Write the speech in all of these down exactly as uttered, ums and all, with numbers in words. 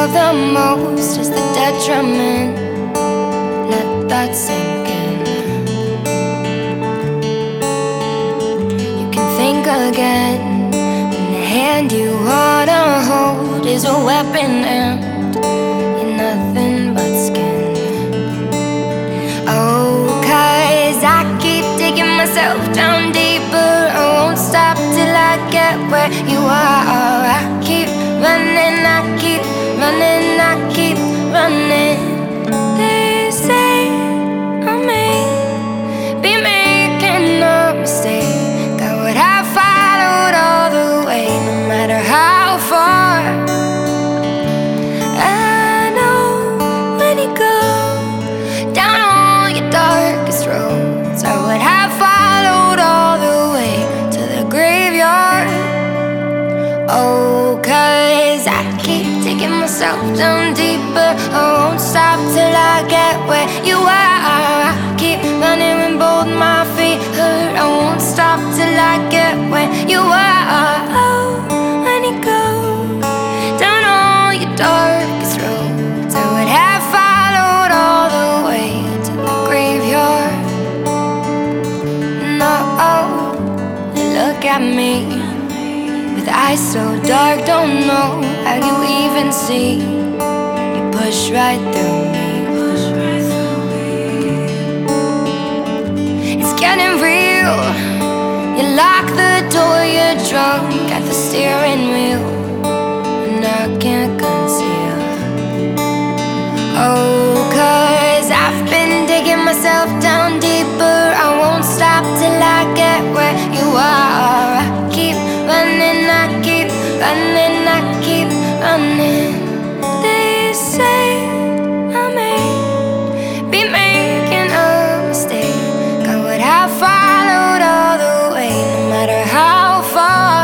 the most is the detriment. Let that sink in. You can think again when the hand you wanna hold is a weapon and you're nothing but skin. Oh, 'cause I keep digging myself down deeper. I won't stop till I get where you are. I keep running, I keep running, I keep running. They say I may be making a mistake. Got what I followed all the way, no matter how far. I know when you go down all your darkest roads, I would have followed all the way to the graveyard. Oh, 'cause I keep taking myself down deeper. I won't stop till I get where you are. I keep running when both my feet hurt. I won't stop till I get where you are. Oh, when you go down all your darkest roads, I would have followed all the way to the graveyard. No, you look at me with eyes so dark, don't know how you even see. You push right through me. It's getting real. You lock the door, you're drunk at the steering wheel, and I can't conceal. Oh, 'cause I've been digging myself down deeper. I won't stop till I get where you are. I keep running, I keep running, I keep running. They say I may be making a mistake. Got what I followed all the way, no matter how far.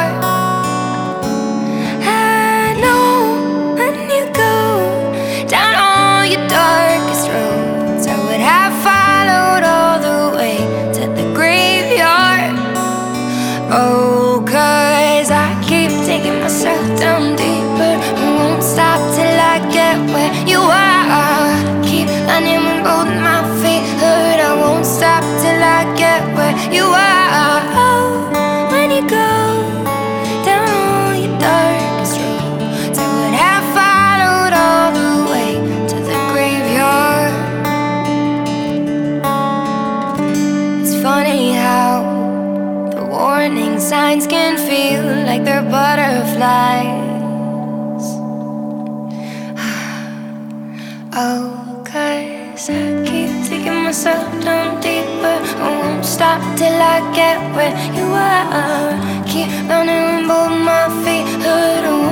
I know when you go down all your darkest roads, I would have followed all the way to the graveyard. Oh, 'cause I keep taking myself down deeper. I won't stop till I get where you are. Keep running when both my feet hurt. I won't stop till I get where you are. Oh, when you go down all your darkest roads, I would have followed all the way to the graveyard. It's funny how the warning signs can feel like they're butterflies. Oh, 'cause I keep taking myself down deeper. I won't stop till I get where you are. Keep running when both my feet hurt.